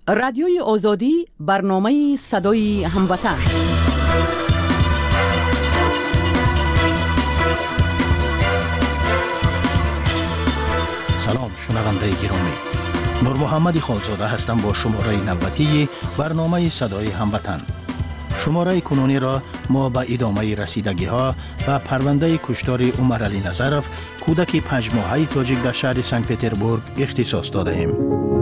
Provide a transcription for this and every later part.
رادیوی آزادی برنامه صدای هموطن. سلام شنونده گرامی، نور محمد خالزاده هستم با شماره نوبتی برنامه صدای هموطن. شماره کنونی را ما به ادامه رسیدگی ها و پرونده کشتار عمر علی نظرف کودک 5 ماهه تاجیک در شهر سنت پتربورگ اختصاص داده ایم.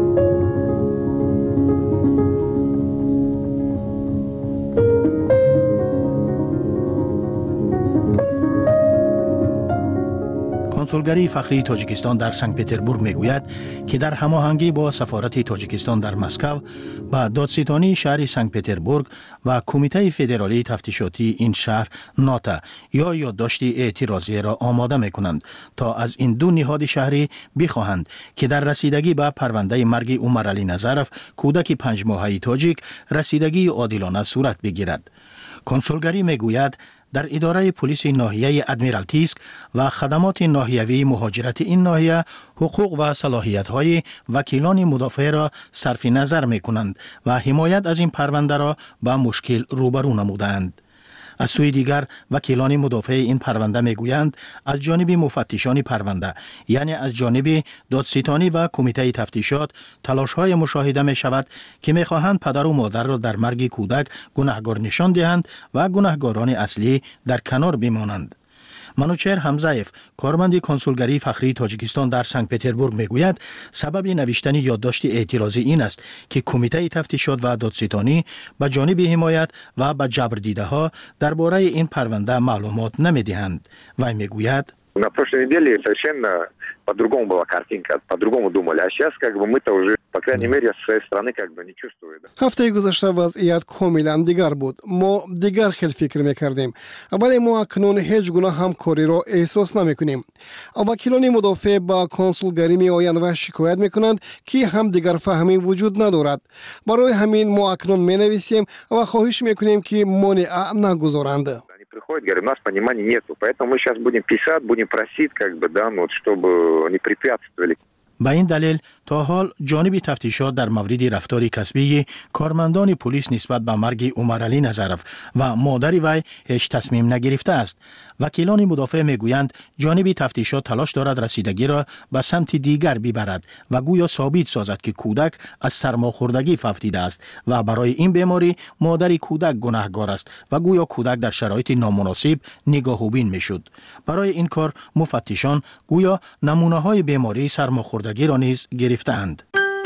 کنسولگری فخری تاجیکستان در سنت پتربورگ میگوید که در هماهنگی با سفارت تاجیکستان در مسکو و دادستانی شهر سنت پتربورگ و کمیته فدرالی تفتیشاتی این شهر ناتا یا یادداشت اعتراضی را آماده میکنند تا از این دو نهاد شهری بخواهند که در رسیدگی به پرونده مرگ عمر علی نظرف کودک 5 ماهه تاجیک رسیدگی عادلانه صورت بگیرد. کنسولگری میگوید در اداره پلیس ناحیه ادمیرالتیسک و خدمات ناحیوی مهاجرت این ناحیه حقوق و صلاحیت‌های وکیلان مدافع را صرف نظر می‌کنند و حمایت از این پرونده را با مشکل روبرو نمودند. از سوی دیگر وکیلان مدافع این پرونده میگویند از جانب مفتشان پرونده یعنی از جانب دادستانی و کمیته تفتیشات تلاش‌های مشاهده می شود که می‌خواهند پدر و مادر را در مرگ کودک گناهکار نشان دهند و گناهکاران اصلی در کنار بمانند. منوچهر حمزه‌یف کارمند کنسولگری فخری تاجیکستان در سنت پتربورگ میگوید سبب نوشتن یادداشت اعتراضی این است که کمیته تفتیشات و دادستانی به جانب حمایت و به جبر دیده ها درباره این پرونده معلومات نمیدهند. وی میگوید На прошлой неделе совершенно по-другому была картинка, по-другому думали. А сейчас мы-то уже, по крайней мере, с своей стороны не чувствуем. هفته گذشته وضعیت کاملا دیگر بود. ما دیگر خیلی فکر میکردیم. ولی ما اکنون هیچ گونه همکاری را احساس نمیکنیم. وکیلان مدافع با کنسولگری میآیند و شکایت میکنند که هم دیگر فهمی وجود ندارد. برای همین ما اکنون مینویسیم و خواهش میکنیم که مانع نگذارند. Приходит, говорит, у нас понимания нету, поэтому мы сейчас будем писать, будем просить, чтобы не препятствовали. به این دلیل تا حال جانب تفتیشات در مورد رفتار کسبی کارمندان پلیس نسبت به مرگ عمر علی نظرف و مادر وی هیچ تصمیم نگرفته است. وکیلان مدافع میگویند جانب تفتیشات تلاش دارد رسیدگی را به سمت دیگر ببرد و گویا ثابت سازد که کودک از سرماخوردگی فوتیده است و برای این بیماری مادر کودک گناهکار است و گویا کودک در شرایط نامناسب نگاهوبین میشد. برای این کار مفتشان گویا نمونه های بیماری سرماخوردگی را نیز گرفتند.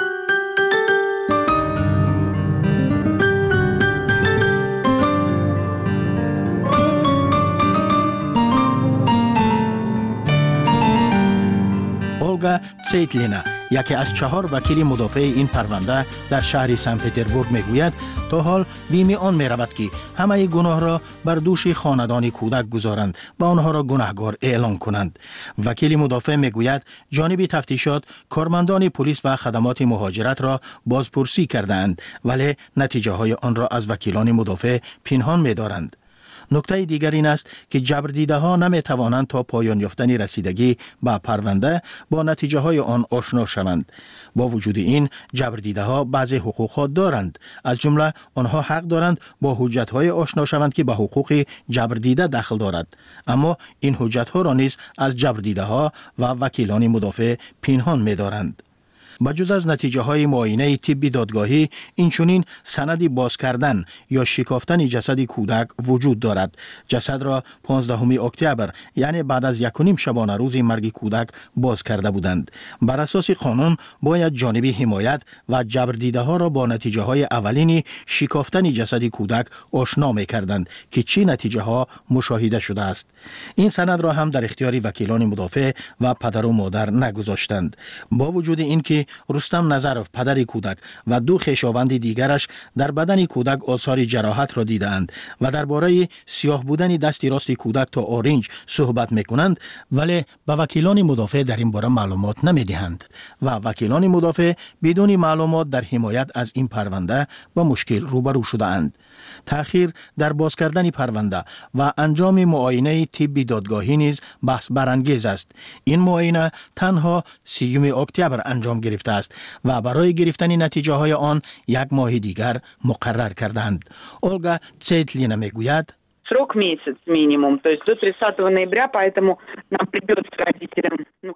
اولگا تسیتلینا یکی از 4 وکیل مدافع این پرونده در شهر سنت پتربورگ میگوید تا حال بیم آن میرود که همه گناه را بر دوش خاندان کودک گذارند و آنها را گناهکار اعلام کنند. وکیل مدافع میگوید جانب تفتیشات کارمندان پلیس و خدمات مهاجرت را بازپرسی کردند ولی نتیجه های آن را از وکیلان مدافع پنهان می‌دارند. نکته دیگر این است که جبردیده ها نمی توانند تا پایان یافتن رسیدگی به پرونده با نتیجه های آن آشنا شوند. با وجود این جبردیده ها بعضی حقوق ها دارند. از جمله آنها حق دارند با حجت های آشنا شوند که به حقوق جبردیده دخل دارد. اما این حجت ها را نیز از جبردیده ها و وکیلان مدافع پنهان می دارند. بجز از نتیجه های معاینه طبی دادگاهی اینچنین سند باز کردن یا شکافتن جسد کودک وجود دارد. جسد را 15 اکتبر یعنی بعد از 1.5 شبانه روز مرگ کودک باز کرده بودند. بر اساس قانون باید جانب حمایت و جبردیده ها را با نتیجه های اولین شکافتن جسد کودک آشنا می کردند که چه نتیجه ها مشاهده شده است. این سند را هم در اختیار وکیلان مدافع و پدر و مادر نگذاشتند. با وجود اینکه رستم نظرف پدر کودک و 2 خویشاوند دیگرش در بدن کودک آثار جراحت را دیدند و درباره سیاه بودن دست راست کودک تا آرنج صحبت میکنند ولی به وکیلان مدافع در این باره معلومات نمیدهند و وکیلان مدافع بدون معلومات در حمایت از این پرونده با مشکل روبرو شده‌اند. تأخیر در باز کردن پرونده و انجام معاینه طبی دادگاهی نیز بحث برانگیز است. این معاینه تنها 30 اکتبر انجام گرفت گرفته است و برای گرفتن نتیجه های آن یک ماه دیگر مقرر کردند. اولگا تسیتلینا میگوید Срок месяц минимум, то есть до 30 ноября, поэтому нам придется родителям,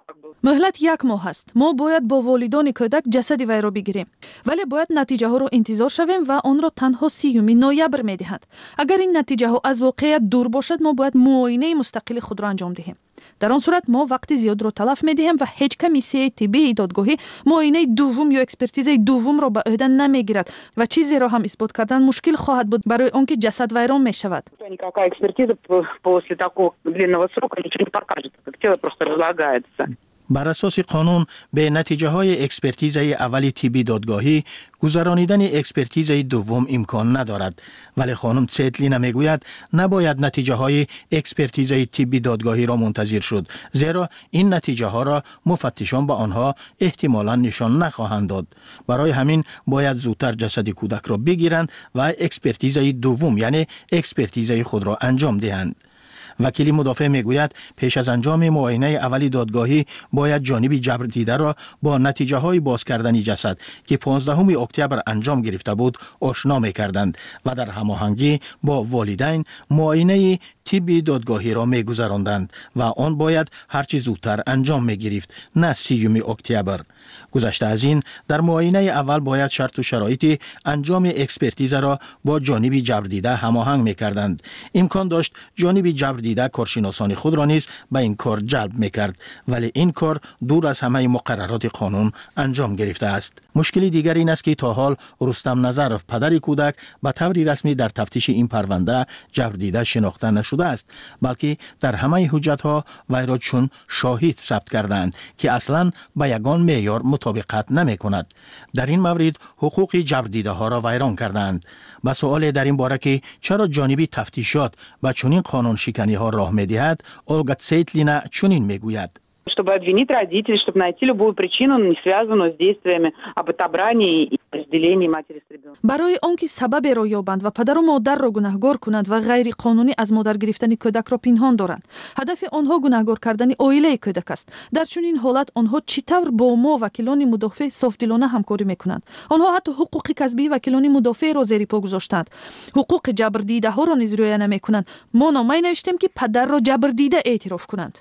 مهلت یک ماه است. ما باید با والدان کودک جسد وی را بگیریم، ولی باید نتیجه ها را انتظار شویم و آن را تنها 30 نوامبر می‌دهد. اگر این نتیجه ها از واقعیت دور باشد، ما باید معاینه مستقل خود را انجام دهیم. در آن صورت ما وقت زیاد را تلف می‌دهیم و هیچ کمیسیه طبی دادگاهی معاینه دوم یا اکسپرتیز دوم را به عهده نمیگیرد و چیزی را هم اثبات کردن مشکل خواهد بود برای آنکه جسد ویران می‌شود. Никакая экспертиза после такого длинного срока ничего не покажет, как тело просто разлагается. بر اساس قانون به نتیجه های اکسپرتیزه اولی طبی دادگاهی گذرانیدن اکسپرتیزه دوم امکان ندارد، ولی خانم تسیتلینا میگوید نباید نتیجه های اکسپرتیزه طبی دادگاهی را منتظر شد، زیرا این نتیجه ها را مفتشان به آنها احتمالاً نشان نخواهند داد. برای همین باید زودتر جسد کودک را بگیرند و اکسپرتیزه دوم یعنی اکسپرتیزه خود را انجام دهند. وکیل مدافع میگوید پیش از انجام معاینه اولی دادگاهی باید جانب جبر دیده را با نتیجه های باز کردن جسد که 15 اکتبر انجام گرفته بود آشنا میکردند و در هماهنگی با والدین معاینه طبی دادگاهی را میگذراندند و آن باید هرچی زودتر انجام میگرفت، نه 30 اکتبر. گذشته از این در معاینه اول باید شرط و شرایط انجام اکسپرتیزه را با جانب جبر دیده هماهنگ میکردند. امکان داشت جانب جبر دیده کارشناسان خود را نیز به این کار جلب میکرد، ولی این کار دور از همه مقررات قانون انجام گرفته است. مشکلی دیگر این است که تا حال رستم نظرف پدر کودک به طور رسمی در تفتیش این پرونده جبر دیده شناخته نشده است، بلکه در همه حجت ها وی را چون شاهد ثبت کردند که اصلا به یگان معیار مطابقت نمی کند. در این مورد حقوق جبر دیده ها را ویران کردند. با سوال در این باره که چرا جانبی تفتیشات و چنین قانون شکنی ها راه می دهد، اولگا تسیتلینا چنین می گوید. Чтобы обвинить родителей, чтобы найти любую причину, не связанную с действиями об отобрании и разделении матери с ребенком. برای آنکه سبب را یابند و پدر و مادر را گناهکار کنند و غیر قانونی از مادر گرفتن کودک را پنهان دارند. هدف آنها گناهکار کردن عائله کودک است. در چنین حالت آنها چطور با ما وکیلان مدافع صافدلانه همکاری میکنند؟ آنها حتی حقوق کسبی وکیلان مدافع را زیر پا گذاشتند. حقوق جبر دیده ها را نیز رعایت نمیکنند. ما نامه نوشتیم که پدر را جبر دیده اعتراف کنند.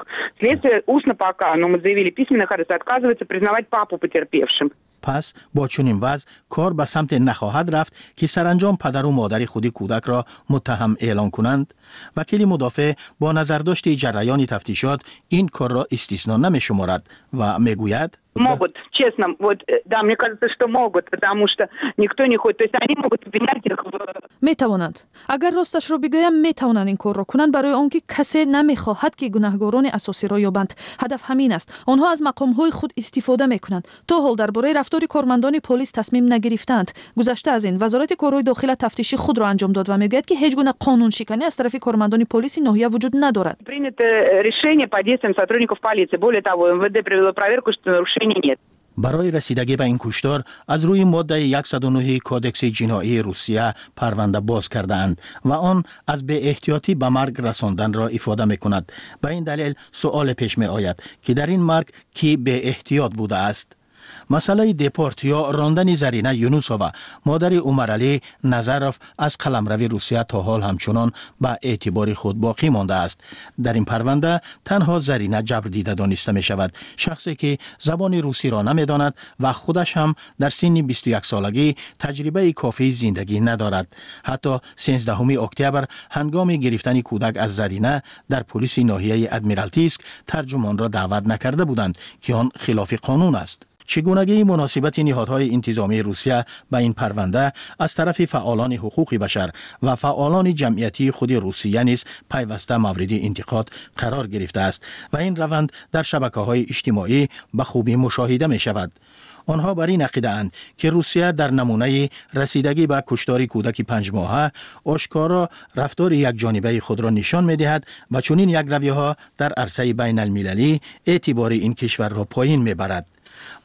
Устно пока, но мы заявили письменно, ходатайство отказывается признавать папу потерпевшим. پس با چنین وضع کار به سمت نخواهد رفت که سرانجام پدر و مادر خود کودک را متهم اعلان کنند. وکیل مدافع با نظرداشت جریان تفتیشات این کار را استثنا نمی شمارد و می گوید Могут, честно, вот, да, мне кажется, что могут, потому что никто не ходит, то есть они могут обвинять их в... میتوانند. اگر راستش را بگویم میتوانند این کار را کنند برای آنکه کسی نمیخواهد که گناهکاران اساسی را یابند. هدف همین است. آنها از مقام‌های خود استفاده میکنند. تا حال درباره رفتار کارمندان پلیس تصمیم نگرفتند. گذشته از این وزارت کارهای داخل تفتیشی خود را انجام داد و میگوید که هیچ گونه قانون شکنی از طرف کارمندان پلیس ناحیه وجود ندارد. Принято решение по действиям сотрудников полиции. Более того, МВД провело проверку, что нарушений нет. برای رسیدگی به این کشتار از روی ماده 109 کودکس جنایی روسیه پرونده باز کردند و آن از به احتیاطی به مرگ رساندن را افاده می کند. به این دلیل سؤال پیش می آید که در این مرگ کی به احتیاط بوده است؟ مسئله دپورت یا راندن زرینه یونوسووا مادر عمرعلی نظرف از قلمرو روسیه تا حال همچنان به اعتبار خود باقی مانده است. در این پرونده تنها زرینه جبر دیده دانسته می شود، شخصی که زبان روسی را نمی داند و خودش هم در سن 21 سالگی تجربه کافی زندگی ندارد. حتی 13 اکتبر هنگام گرفتن کودک از زرینه در پلیس ناحیه ادمیرالتیسک ترجمان را دعوت نکرده بودند که آن خلاف قانون است. چگونگی مناسبت نهادهای انتظامی روسیه به این پرونده از طرف فعالان حقوق بشر و فعالان جمعیتی خود روسیه نیز پیوسته مورد انتقاد قرار گرفته است و این روند در شبکه‌های اجتماعی به خوبی مشاهده می شود. آنها بر این عقیده اند که روسیه در نمونه رسیدگی به کشتار کودک 5 ماهه آشکارا رفتار یک جانبه خود را نشان می دهد و چنین یک رویه ها در عرصه بین المللی اعتبار این کشور را پایین می برد.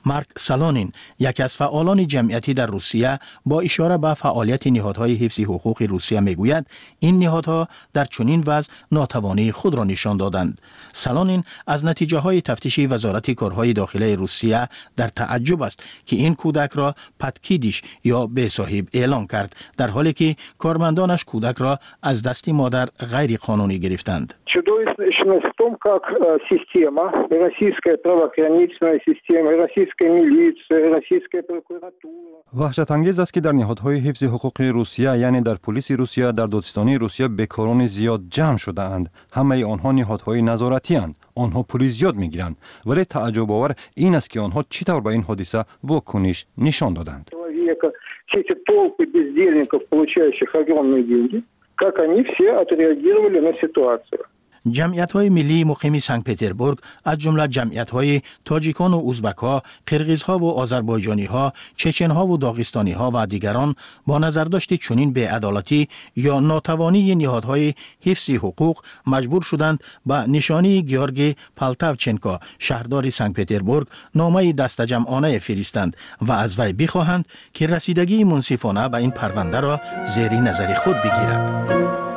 مارک سالونین، یکی از فعالان جمعیتی در روسیه، با اشاره به فعالیت نهادهای حفظ حقوق روسیه میگوید این نهادها در چنین وضع ناتوانی خود را نشان دادند. سالونین از نتیجه های تفتیش وزارت کارهای داخلی روسیه در تعجب است که این کودک را پدکیدیش یا بے صاحب اعلام کرد، در حالی که کارمندانش کودک را از دست مادر غیر قانونی گرفتند. Чудовищность в том, как система, российская правоохранительная система, российская милиция, российская прокуратура. وحشت‌انگیز است که در نهادهای حفظ حقوق روسیه، یعنی در پلیس روسیه، در دادستانی روسیه بیکاران زیاد جمع شده اند. همه آنها نهادهای نظارتی اند. آنها پول زیاد میگیرند، ولی تعجب آور این است که آنها چطور به این حادثه واکنش نشان دادند. Все эти толпы бездельников, получающих огромные деньги, как они все отреагировали на ситуацию. جمعیت‌های ملی مقیم سنت پتربورگ از جمله جمعیت‌های تاجیکان و ازبک‌ها، قرغیزها و آذربایجانی‌ها، چچن‌ها و داغستانی‌ها و دیگران با نظرداشت چنین بی‌عدالتی یا ناتوانی نهادهای حفظ حقوق مجبور شدند به نشانی گیورگی پالتاوچنکو، شهردار سنت پتربورگ، نامه دستجمعانه فرستند و از وی بخواهند که رسیدگی منصفانه به این پرونده را زیر نظر خود بگیرد.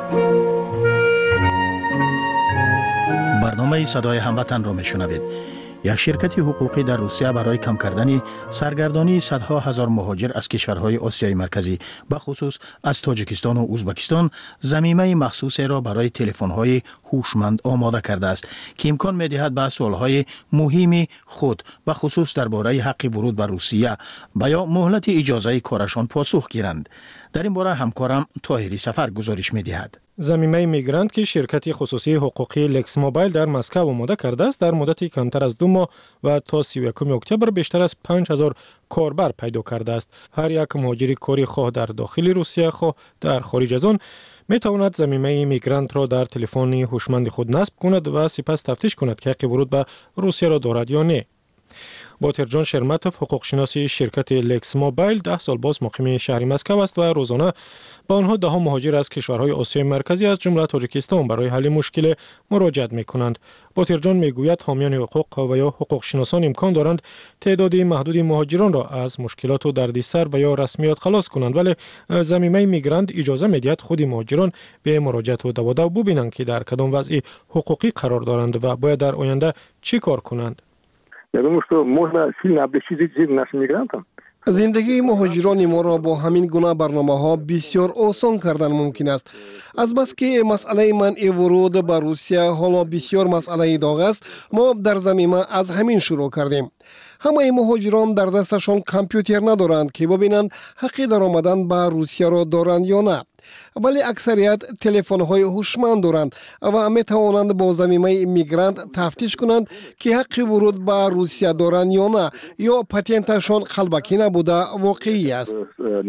برنامه صدای هموطن را میشنوید. یک شرکت حقوقی در روسیه برای کم کردن سرگردانی صدها هزار مهاجر از کشورهای آسیای مرکزی به خصوص از تاجیکستان و ازبکستان ضمیمه مخصوص را برای تلفن‌های هوشمند آماده کرده است که امکان می‌دهد به سوال‌های مهم خود به خصوص درباره حق ورود به روسیه و یا مهلت اجازه کارشان پاسخ گیرند. در این باره همکارم طاهری سفر گزارش می‌دهد. ضمیمه میگرانت که شرکت خصوصی حقوقی لکس موبایل در مسکو آماده کرده است، در مدتی کمتر از 2 ماه و تا 31 اکتبر بیشتر از 5000 کاربر پیدا کرده است. هر یک مهاجر کاری خواه در داخل روسیه خواه در خارج از آن می تواند ضمیمه میگرانت را در تلفن هوشمند خود نصب کند و سپس تفتیش کند که حق ورود به روسیه را دارد یا نه. باترجان شرمتوف، حقوق شناسی شرکت لکس موبایل، 10 سال باز مقیم شهر مسکو است و روزانه با آنها ده ها مهاجر از کشورهای آسیای مرکزی از جمله تاجیکستان برای حل مشکل مراجعت می‌کنند. باترجان میگوید حامیان حقوق و یا حقوق شناسان امکان دارند تعداد محدود مهاجران را از مشکلات و دردسر و یا رسمیات خلاص کنند، ولی ضمیمه میگرانت اجازه میدهد خود مهاجران به مراجعت و دو ببینند که در کدام وضع حقوقی قرار دارند و باید در آینده چی کار کنند. Я думаю, что можно сильно облегчить жизнь нашим мигрантам. زندگی مهاجران ما را با همین گونه برنامه‌ها بسیار آسان کردن ممکن است. از بس که مسئله منع ورود به روسیه حالا بسیار مسئله داغ است، ما در ضمیمه از همین شروع کردیم. همه مهاجران در دستشان کامپیوتر ندارند که ببینند حق در آمدن به روسیه را دارند یا نه، ولی اکثریت تلفن‌های هوشمند دارند و می توانند با ضمیمه میگرانت تفتیش کنند که حق ورود به روسیه دارند یا نه، یا پتنتشان قلبکی نبوده واقعی است.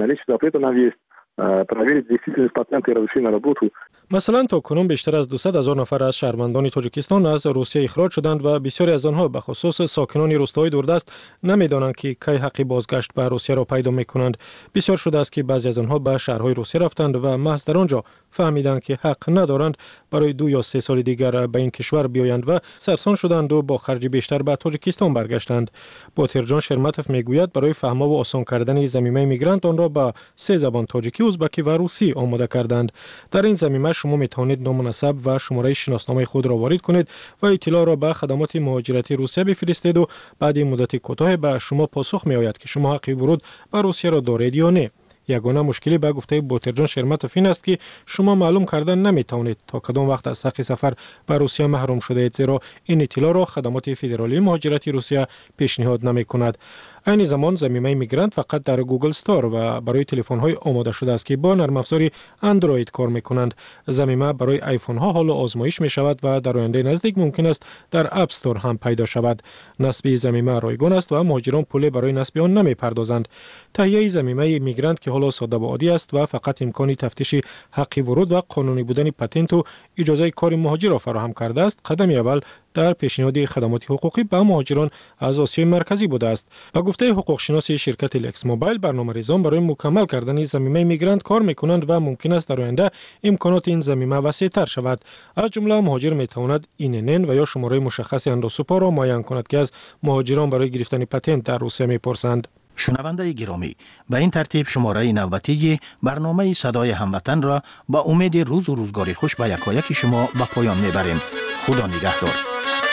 مثلا تا کنون بیشتر از 200,000 نفر از شهروندان تاجیکستان از روسیه اخراج شدند و بسیاری از آنها به خصوص ساکنان روستاهای دوردست نمیدانند که کی حق بازگشت به روسیه را پیدا میکنند. بسیار شده است که بعضی از آنها به شهرهای روسیه رفتند و محض در آنجا فهمیدند که حق ندارند برای 2 یا 3 سال دیگر به این کشور بیایند و سرسان شدند و با خرج بیشتر به تاجیکستان برگشتند. باترجان شرمتوف میگوید برای فهم و آسان کردن ضمیمه میگرانت آن را به 3 زبان تاجیکی، ازبکی و روسی آماده کردند. در این ضمیمه شما می توانید نام نسب و شماره شناسنامه خود را وارد کنید و اطلاع را به خدمات مهاجرتی روسیه بفرستید و بعد مدت کوتاه به شما پاسخ می آید که شما حق ورود به روسیه را دارید یا نه. یگانه مشکلی به گفته باترجان شرمتوف این است که شما معلوم کردن نمی توانید تا کدام وقت از حق سفر به روسیه محروم شده اید، زیرا این اطلاع را خدمات فدرالی مهاجرتی روسیه پیشنهاد نمی کند. این زمان ضمیمه میگرانت فقط در گوگل استور و برای تلفن‌های آماده شده است که با نرم افزار اندروید کار می‌کنند. ضمیمه برای آیفون‌ها حالا آزمایش می‌شود و در آینده نزدیک ممکن است در اپ استور هم پیدا شود. نصب ضمیمه رایگان است و مهاجران پول برای نصب آن نمی‌پردازند. تهیه ضمیمه میگرانت که حالا ساده و عادی است و فقط امکان تفتیش حق ورود و قانونی بودن پتنت و اجازه کار مهاجر را فراهم کرده است، قدم اول در پیشنهاد خدمات حقوقی به مهاجران از آسیای مرکزی بوده است. با گفته حقوقشناس شرکت لکس موبایل، برنامه‌ریزان برای مکمل کردن زمینه میگرانت کار میکنند و ممکن است در آینده امکانات این زمینه وسیع‌تر شود. از جمله مهاجر میتواند INN و یا شماره مشخص اندوسپا را معین کند که از مهاجران برای گرفتن پتنت در روسیه میپرسند. شنونده گرامی، به این ترتیب شماره نوبتی برنامه صدای هموطن را با امید روز و روزگاری خوش به یکایک شما به پایان میبریم. خدا نگهدار.